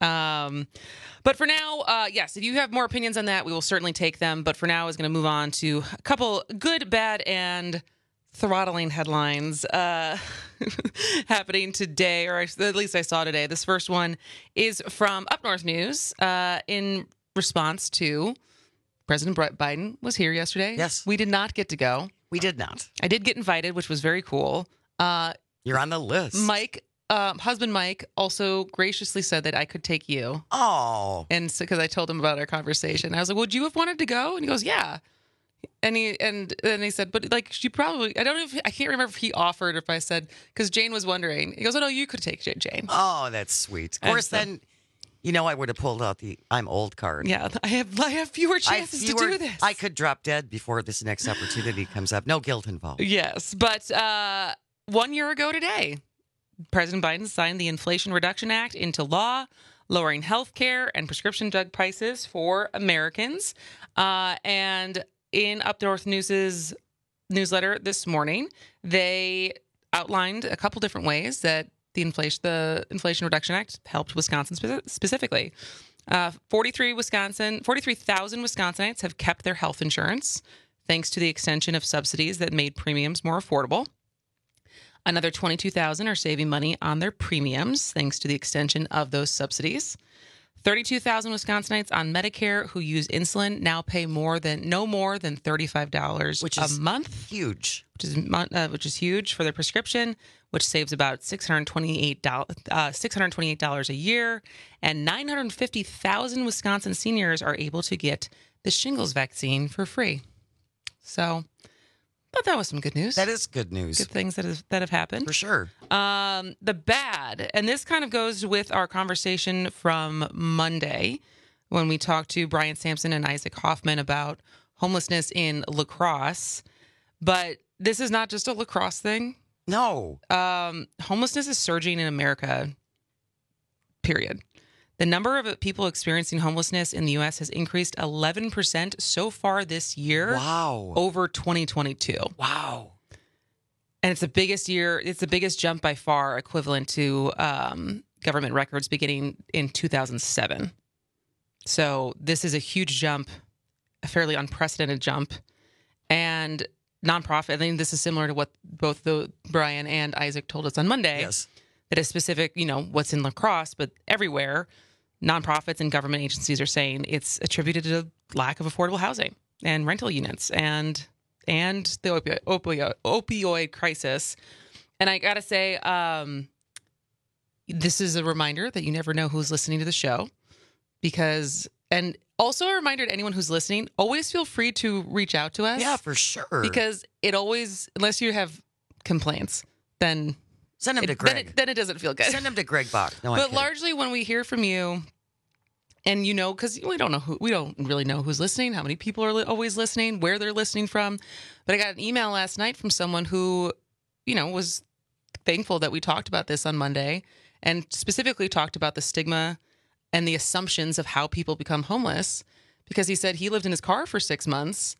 But for now, yes, if you have more opinions on that, we will certainly take them. But for now, is going to move on to a couple good, bad, and throttling headlines happening today, or at least I saw today. This first one is from Up North News in response to President Biden was here yesterday. Yes. We did not get to go. We did not. I did get invited, which was very cool. You're on the list. Mike, husband Mike, also graciously said that I could take you. Oh. And so, because I told him about our conversation, I was like, "Would you have wanted to go?" And he goes, "Yeah." And then he said, "But like, you probably." I don't know if I can't remember if he offered or if I said, because Jane was wondering. He goes, "Oh no, you could take Jane." Oh, that's sweet. Of course, then. I would have pulled out the "I'm old" card. Yeah, I have fewer chances to do this. I could drop dead before this next opportunity comes up. No guilt involved. Yes, but 1 year ago today, President Biden signed the Inflation Reduction Act into law, lowering health care and prescription drug prices for Americans. And in Up North News's newsletter this morning, they outlined a couple different ways that the Inflation Reduction Act helped Wisconsin specifically. 43,000 Wisconsinites have kept their health insurance thanks to the extension of subsidies that made premiums more affordable. Another 22,000 are saving money on their premiums thanks to the extension of those subsidies. 32,000 Wisconsinites on Medicare who use insulin now pay no more than $35 a month. Huge. Which is huge for their prescription, which saves about $628 a year. And 950,000 Wisconsin seniors are able to get the shingles vaccine for free. So, but that was some good news. That is good news. Good things that have happened. For sure. The bad, and this kind of goes with our conversation from Monday when we talked to Brian Sampson and Isaac Hoffman about homelessness in La Crosse. But this is not just a La Crosse thing. No. Homelessness is surging in America, period. The number of people experiencing homelessness in the U.S. has increased 11% so far this year. Wow. Over 2022. Wow. And it's the biggest jump by far, equivalent to government records beginning in 2007. So this is a huge jump, a fairly unprecedented jump. And nonprofit, I think this is similar to what both Brian and Isaac told us on Monday. Yes. That is specific, what's in La Crosse, but everywhere, nonprofits and government agencies are saying it's attributed to lack of affordable housing and rental units and the opioid crisis. And I got to say, this is a reminder that you never know who's listening to the show, and also a reminder to anyone who's listening, always feel free to reach out to us. Yeah, for sure. Because it always, unless you have complaints, then send them to Greg. Then it doesn't feel good. Send them to Greg Bach. No, but largely when we hear from you, and because we don't really know who's listening, how many people are always listening, where they're listening from. But I got an email last night from someone who, was thankful that we talked about this on Monday and specifically talked about the stigma and the assumptions of how people become homeless, because he said he lived in his car for 6 months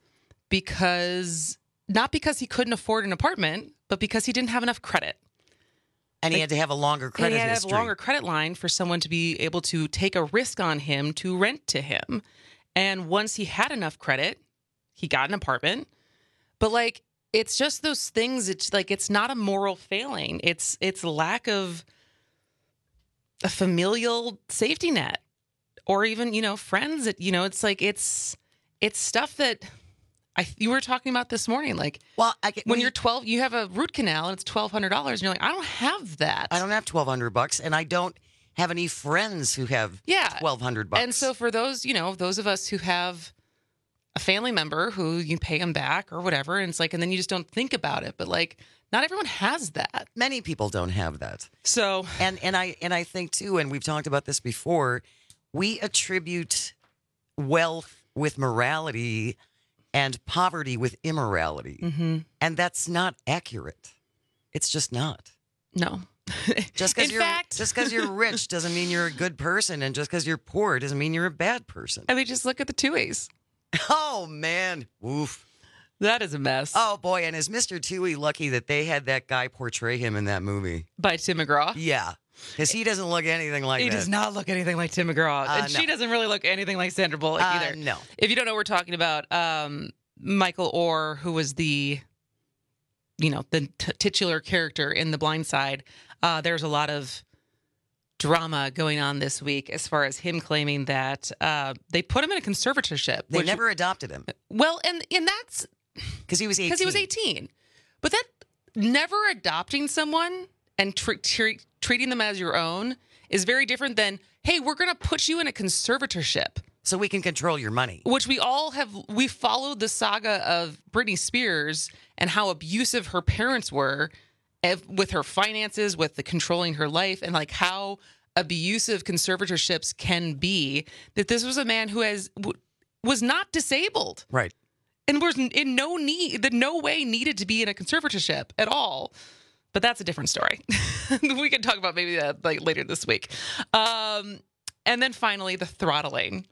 not because he couldn't afford an apartment, but because he didn't have enough credit. And he had to have a longer credit history. He had to have a longer credit line for someone to be able to take a risk on him to rent to him. And once he had enough credit, he got an apartment. But it's just those things. It's it's not a moral failing. It's lack of a familial safety net, or even friends. It's stuff that you were talking about this morning, like, well, when you're 12, you have a root canal and it's $1,200, and you're like, I don't have that. I don't have $1,200, and I don't have any friends who have $1,200. And so for those, those of us who have a family member who you pay them back or whatever, and it's like, and then you just don't think about it. But like, not everyone has that. Many people don't have that. So, and I think too, and we've talked about this before, we attribute wealth with morality and poverty with immorality. Mm-hmm. And that's not accurate. It's just not. No. Just because you're rich doesn't mean you're a good person, and just because you're poor doesn't mean you're a bad person. I mean, just look at the Tuohys. Oh man, oof, that is a mess. Oh boy, and is Mr. Tuohy lucky that they had that guy portray him in that movie by Tim McGraw? Yeah, because he doesn't look anything like he that. does not look anything like Tim McGraw, and she doesn't really look anything like Sandra Bullock either. No. If you don't know, what we're talking about Michael Oher, who was the titular character in The Blind Side. There's a lot of drama going on this week as far as him claiming that they put him in a conservatorship. They never adopted him. Well, and that's because he was 18. Because he was 18. But that never adopting someone and treating them as your own is very different than, hey, we're going to put you in a conservatorship. So we can control your money. Which we all have. We followed the saga of Britney Spears and how abusive her parents were with her finances, with the controlling her life, and like how abusive conservatorships can be. That this was a man who was not disabled. Right. And was in no way needed to be in a conservatorship at all. But that's a different story. We can talk about maybe that like later this week. And then finally, the throttling.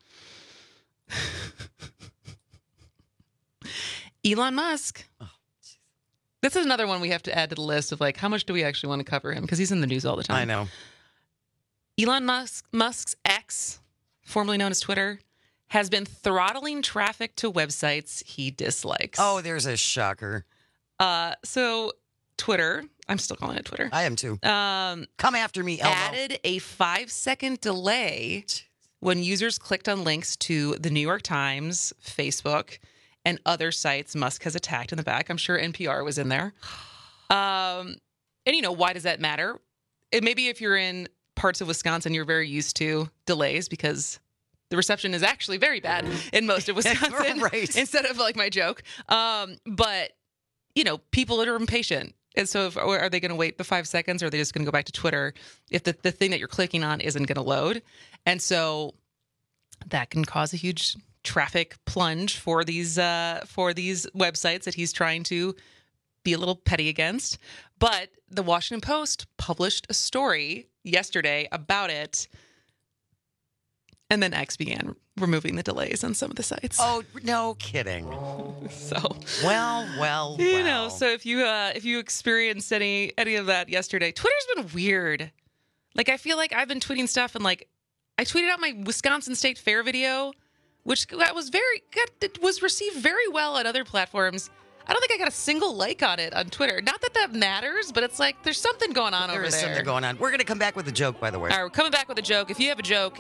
Elon Musk. This is another one we have to add to the list of like, how much do we actually want to cover him? Because he's in the news all the time. I know. Elon Musk's X, formerly known as Twitter, has been throttling traffic to websites he dislikes. Oh, there's a shocker. So Twitter, I'm still calling it Twitter. I am too. Come after me, Elmo. Added a 5-second delay when users clicked on links to the New York Times, Facebook, and other sites Musk has attacked in the back. I'm sure NPR was in there. And, why does that matter? Maybe if you're in parts of Wisconsin, you're very used to delays because the reception is actually very bad in most of Wisconsin. Right. Instead of like my joke. But, people are impatient. And so are they going to wait the 5 seconds, or are they just going to go back to Twitter if the thing that you're clicking on isn't going to load? And so that can cause a huge traffic plunge for these websites that he's trying to be a little petty against. But the Washington Post published a story yesterday about it, and then X began removing the delays on some of the sites. Oh, no kidding. So well. So if you experienced any of that yesterday, Twitter's been weird. Like, I feel like I've been tweeting stuff, and like I tweeted out my Wisconsin State Fair video, which was received very well on other platforms. I don't think I got a single like on it on Twitter. Not that matters, but it's like there's something going on over there. There is something going on. We're going to come back with a joke, by the way. All right, we're coming back with a joke. If you have a joke,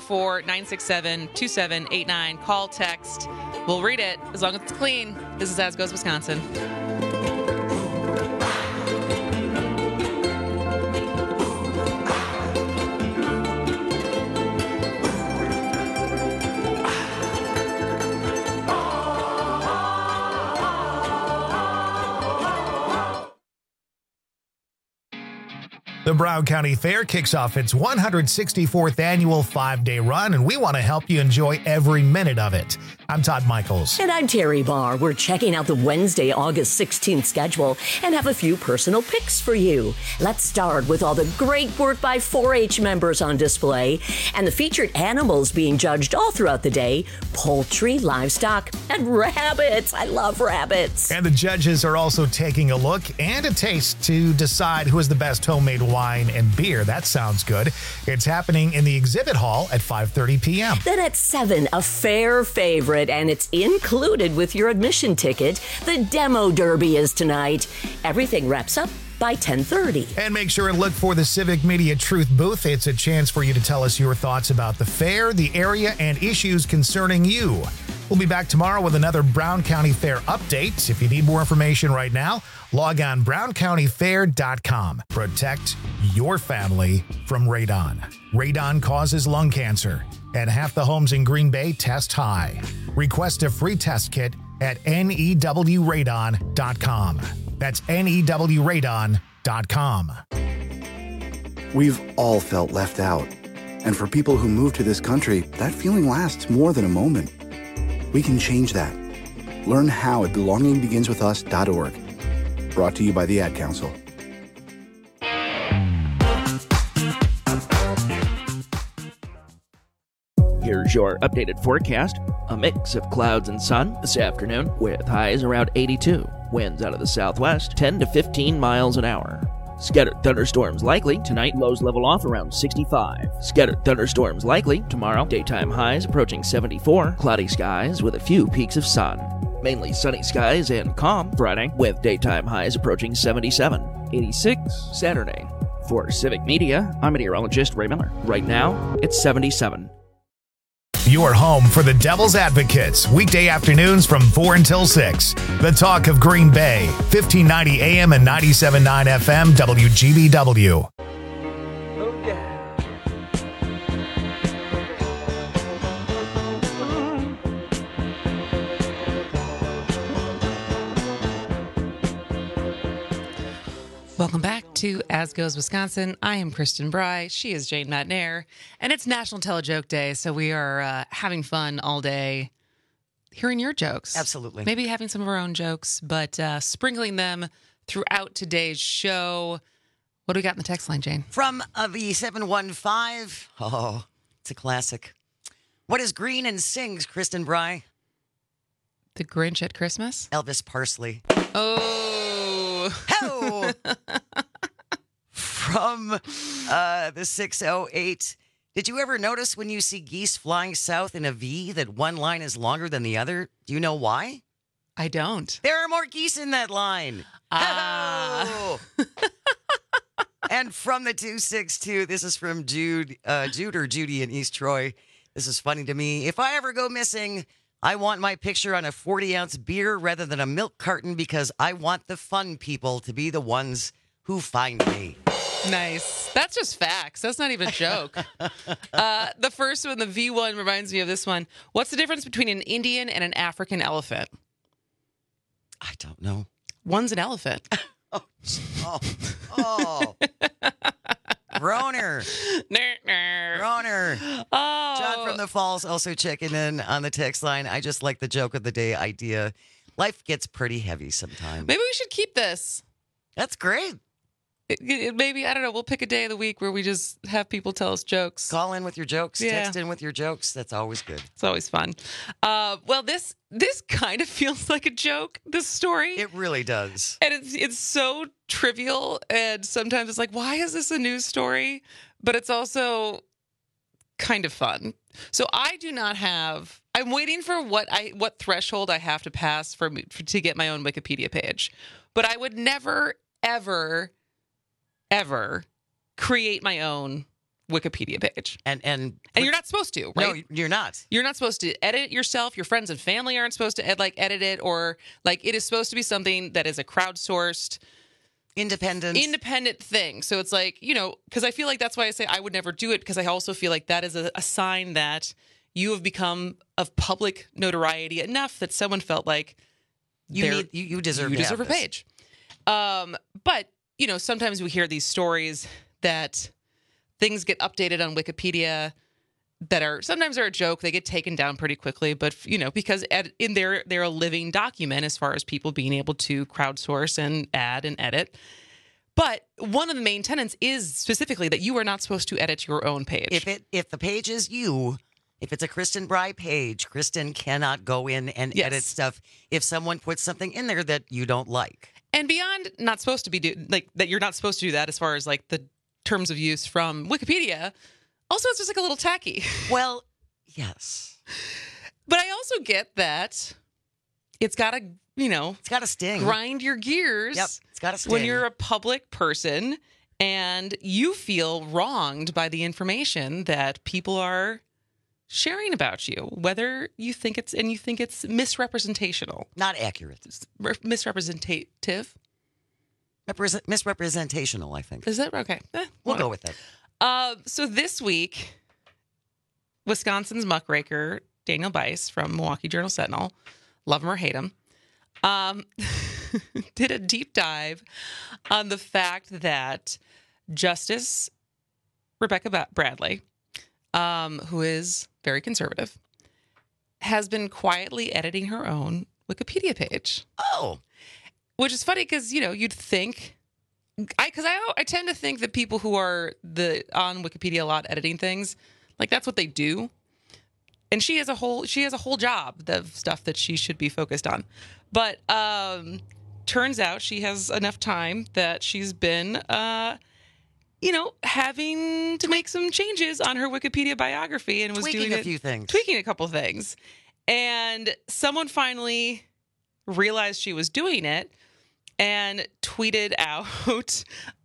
844-967-2789. Call, text. We'll read it as long as it's clean. This is As Goes Wisconsin. The Broward County Fair kicks off its 164th annual 5-day run, and we want to help you enjoy every minute of it. I'm Todd Michaels. And I'm Terry Barr. We're checking out the Wednesday, August 16th schedule and have a few personal picks for you. Let's start with all the great work by 4-H members on display and the featured animals being judged all throughout the day: poultry, livestock, and rabbits. I love rabbits. And the judges are also taking a look and a taste to decide who is the best homemade wine and beer. That sounds good. It's happening in the exhibit hall at 5:30 p.m. Then at 7, a fair favorite, and it's included with your admission ticket. The Demo Derby is tonight. Everything wraps up by 10:30. And make sure and look for the Civic Media Truth Booth. It's a chance for you to tell us your thoughts about the fair, the area, and issues concerning you. We'll be back tomorrow with another Brown County Fair update. If you need more information right now, log on browncountyfair.com. Protect your family from radon. Radon causes lung cancer, and half the homes in Green Bay test high. Request a free test kit at newradon.com. That's newradon.com. We've all felt left out. And for people who move to this country, that feeling lasts more than a moment. We can change that. Learn how at belongingbeginswithus.org. Brought to you by the Ad Council. Here's your updated forecast. A mix of clouds and sun this afternoon with highs around 82. Winds out of the southwest 10 to 15 miles an hour. Scattered thunderstorms likely tonight, lows level off around 65. Scattered thunderstorms likely tomorrow, daytime highs approaching 74. Cloudy skies with a few peaks of sun. Mainly sunny skies and calm Friday with daytime highs approaching 77. 86 Saturday. For Civic Media, I'm meteorologist Ray Miller. Right now, it's 77. Your home for the Devil's Advocates, weekday afternoons from 4 until 6. The Talk of Green Bay, 1590 AM and 97.9 FM, WGBW. Welcome back to As Goes Wisconsin. I am Kristen Bry. She is Jane Matnair. And it's National Tell-A-Joke Day, so we are having fun all day hearing your jokes. Absolutely. Maybe having some of our own jokes, but sprinkling them throughout today's show. What do we got in the text line, Jane? From the 715. Oh, it's a classic. What is green and sings, Kristen Bry? The Grinch at Christmas? Elvis Parsley. Oh. Hello. From the 608. Did you ever notice when you see geese flying south in a V that one line is longer than the other? Do you know why? I don't. There are more geese in that line. Oh. And from the 262, this is from Jude or Judy in East Troy. This is funny to me. If I ever go missing, I want my picture on a 40-ounce beer rather than a milk carton because I want the fun people to be the ones who find me. Nice. That's just facts. That's not even a joke. The first one, the V1, reminds me of this one. What's the difference between an Indian and an African elephant? I don't know. One's an elephant. Oh. Roner. Roner. Oh. John from the Falls also checking in on the text line. I just like the joke of the day idea. Life gets pretty heavy sometimes. Maybe we should keep this. That's great. Maybe, I don't know, we'll pick a day of the week where we just have people tell us jokes. Call in with your jokes. Yeah. Text in with your jokes. That's always good. It's always fun. Well, this kind of feels like a joke, this story. It really does. And it's so trivial, and sometimes it's like, why is this a news story? But it's also kind of fun. So I do not have. I'm waiting for what threshold I have to pass to get my own Wikipedia page. But I would never, ever create my own Wikipedia page. And you're not supposed to, right? No, you're not. You're not supposed to edit it yourself. Your friends and family aren't supposed to edit it, or it is supposed to be something that is a crowdsourced, independent thing. So it's because I feel like that's why I say I would never do it, because I also feel like that is a sign that you have become of public notoriety enough that someone felt like you deserve a page. But sometimes we hear these stories that things get updated on Wikipedia that sometimes are a joke. They get taken down pretty quickly, but because they're a living document as far as people being able to crowdsource and add and edit. But one of the main tenets is specifically that you are not supposed to edit your own page. If the page is you, if it's a Kristen Bry page, Kristen cannot go in and edit stuff if someone puts something in there that you don't like. And beyond not supposed to be that you're not supposed to do that as far as the terms of use from Wikipedia. Also, it's just a little tacky. Well, yes. But I also get that it's got to, it's got to sting. Grind your gears. Yep, it's got to sting. When you're a public person and you feel wronged by the information that people are sharing about you, whether you think it's misrepresentational, not accurate, misrepresentative, misrepresentational. I think is that okay? We'll go with that. So this week, Wisconsin's muckraker Daniel Bice from Milwaukee Journal-Sentinel, love him or hate him, did a deep dive on the fact that Justice Rebecca Bradley, who is very conservative, has been quietly editing her own Wikipedia page. Oh. Which is funny because, you'd think... I tend to think that people who are on Wikipedia a lot editing things, like that's what they do. And she has a whole job of stuff that she should be focused on. But turns out she has enough time that she's been having to make some changes on her Wikipedia biography and was tweaking a few things. Tweaking a couple things. And someone finally realized she was doing it and tweeted out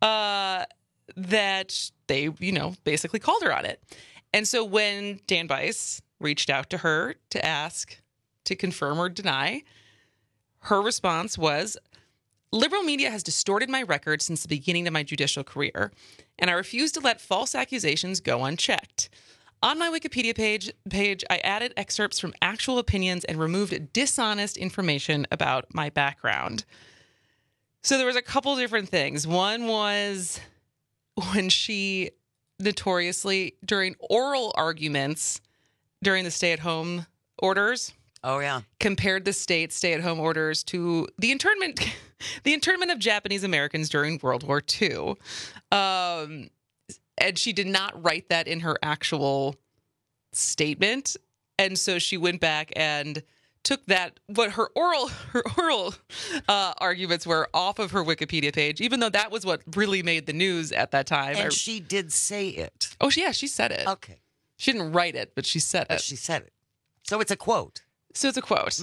that they, basically called her on it. And so when Dan Bice reached out to her to ask to confirm or deny, her response was, "Liberal media has distorted my record since the beginning of my judicial career, and I refuse to let false accusations go unchecked. On my Wikipedia page, I added excerpts from actual opinions and removed dishonest information about my background." So there was a couple different things. One was when she notoriously, during oral arguments during the stay-at-home orders, compared the state's stay-at-home orders to the internment of Japanese Americans during World War II. And she did not write that in her actual statement. And so she went back and took what her oral arguments were off of her Wikipedia page, even though that was what really made the news at that time. And she did say it. Oh, yeah, she said it. Okay. She didn't write it, but she said it. She said it. So it's a quote. And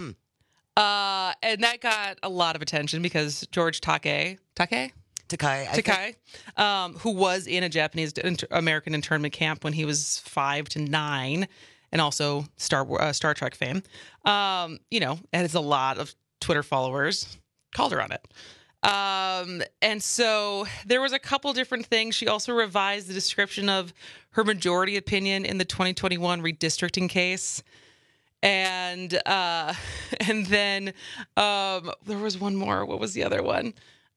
that got a lot of attention because George Takei, who was in a Japanese American internment camp when he was 5 to 9, and also Star Trek fame, has a lot of Twitter followers, called her on it. And so there was a couple different things. She also revised the description of her majority opinion in the 2021 redistricting case. And then there was one more. What was the other one?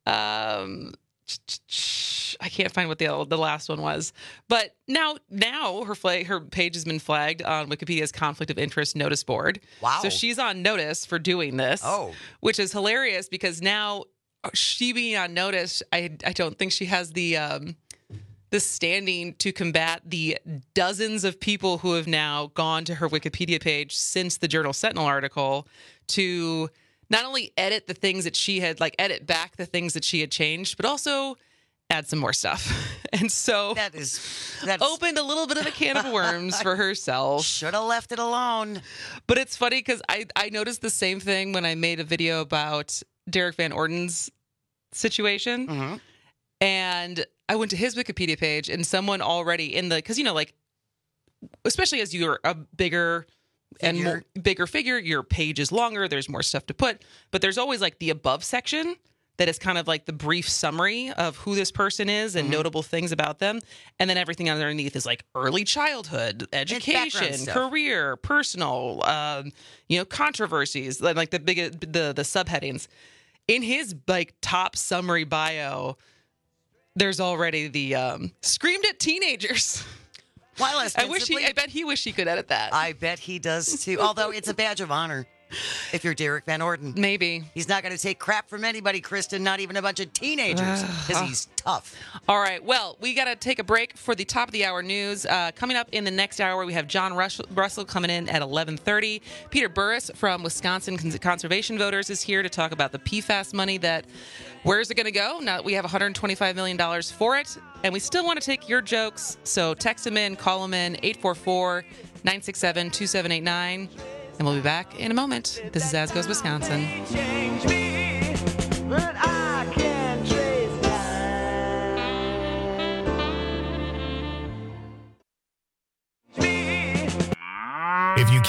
I can't find what the last one was. But now her page has been flagged on Wikipedia's conflict of interest notice board. Wow. So she's on notice for doing this. Oh. Which is hilarious because now she being on notice, I don't think she has the standing to combat the dozens of people who have now gone to her Wikipedia page since the Journal-Sentinel article to not only edit the things that she had, edit back the things that she had changed, but also add some more stuff. And so that's opened a little bit of a can of worms for herself. Should have left it alone. But it's funny because I noticed the same thing when I made a video about Derek Van Orden's situation. Mm-hmm. And I went to his Wikipedia page and someone already because, especially as you're a bigger figure, your page is longer, there's more stuff to put, but there's always the above section that is kind of the brief summary of who this person is and notable things about them. And then everything underneath is early childhood, education, career, personal, controversies, the subheadings. In his top summary bio, there's already the screamed at teenagers. While I bet he wished he could edit that. I bet he does too. Although it's a badge of honor if you're Derek Van Orden. Maybe. He's not going to take crap from anybody, Kristen, not even a bunch of teenagers, because he's tough. All right. Well, we got to take a break for the top of the hour news. Coming up in the next hour, we have John Russell coming in at 11:30. Peter Burris from Wisconsin Conservation Voters is here to talk about the PFAS money where's it going to go now that we have $125 million for it. And we still want to take your jokes. So text them in, call them in, 844-967-2789. And we'll be back in a moment. This is As Goes Wisconsin.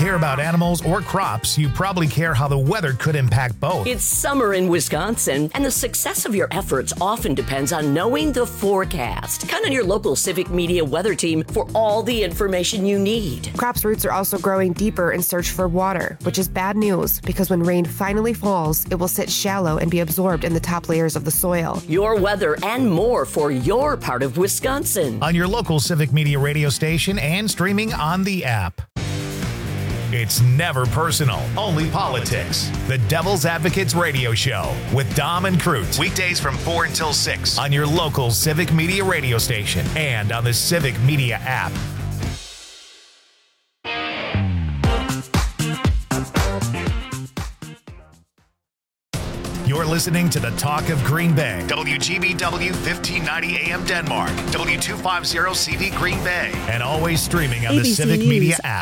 care about animals or crops, you probably care how the weather could impact both. It's summer in Wisconsin, and the success of your efforts often depends on knowing the forecast. Count on your local Civic Media weather team for all the information you need. Crops' roots are also growing deeper in search for water, which is bad news because when rain finally falls, it will sit shallow and be absorbed in the top layers of the soil. Your weather and more for your part of Wisconsin. On your local Civic Media radio station and streaming on the app. It's never personal, only politics. The Devil's Advocates Radio Show with Dom and Crute. Weekdays from 4 until 6 on your local Civic Media radio station and on the Civic Media app. You're listening to the Talk of Green Bay. WGBW 1590 AM Denmark. W250 CV Green Bay. And always streaming on the ABC Civic News. Media app.